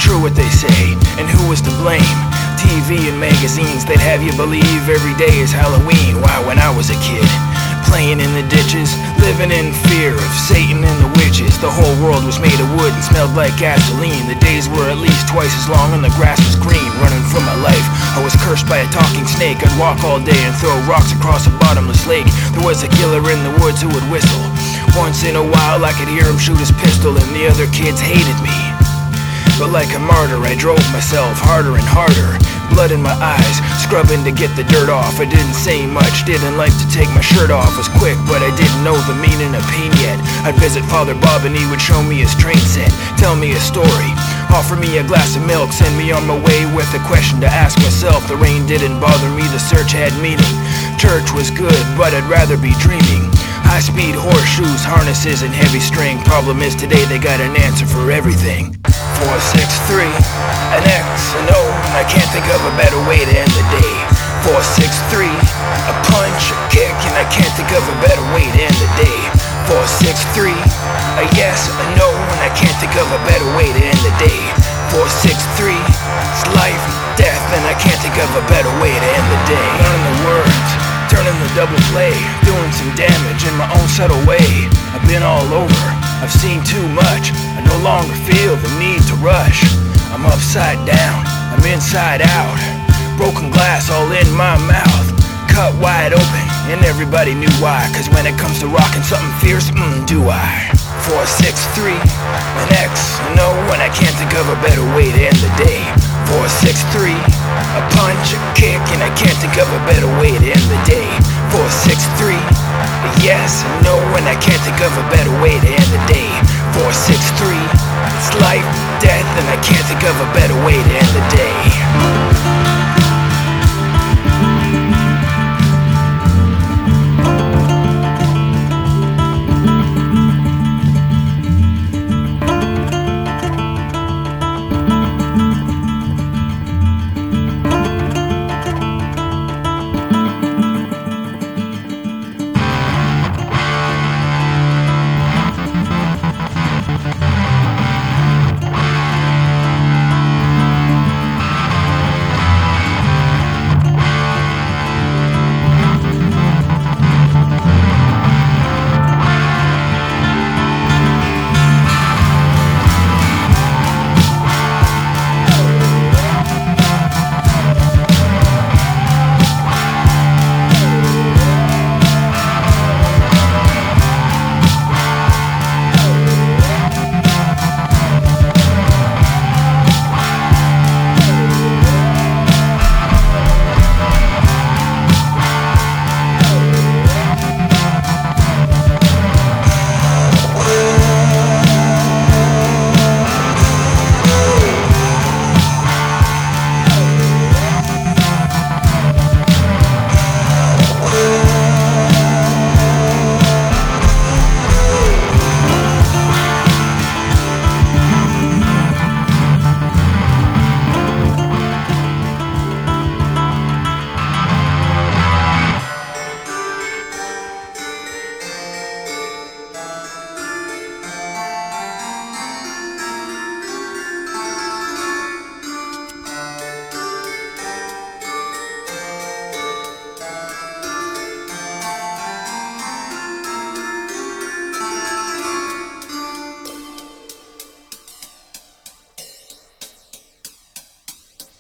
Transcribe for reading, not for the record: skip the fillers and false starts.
true what they say, and who was to blame? TV and magazines, they'd have you believe every day is Halloween. Why, when I was a kid, playing in the ditches, living in fear of Satan and the witches, the whole world was made of wood and smelled like gasoline. The days were at least twice as long and the grass was green. Running for my life, I was cursed by a talking snake. I'd walk all day and throw rocks across a bottomless lake. There was a killer in the woods who would whistle. Once in a while I could hear him shoot his pistol, and the other kids hated me. But like a martyr, I drove myself harder and harder. Blood in my eyes, scrubbing to get the dirt off. I didn't say much, didn't like to take my shirt off. Was quick, but I didn't know the meaning of pain yet. I'd visit Father Bob and he would show me his train set, tell me a story, offer me a glass of milk, send me on my way with a question to ask myself. The rain didn't bother me, the search had meaning. Church was good, but I'd rather be dreaming. High-speed horseshoes, harnesses, and heavy string. Problem is today they got an answer for everything. 4, 6, 3, an X, an O, and I can't think of a better way to end the day. 4, 6, 3, a punch, a kick, and I can't think of a better way to end the day. 4, 6, 3, a yes, a no, and I can't think of a better way to end the day. 4, 6, 3, it's life, death, and I can't think of a better way to end the day. Learning the words, turning the double play, doing some damage in my own subtle way. I've been all over, I've seen too much, I no longer feel the need to rush. I'm upside down, I'm inside out, broken glass all in my mouth, cut wide open, and everybody knew why. Cause when it comes to rocking something fierce, do I? 4, 6, 3, an X, an O, and I can't think of a better way to end the day. 4, 6, 3, a punch, a kick, and I can't think of a better way to end the day. 4, 6, 3, a yes, a no, and I can't think of a better way to end the day. 4, 6, 3, it's life, death, and I can't think of a better way to end the day.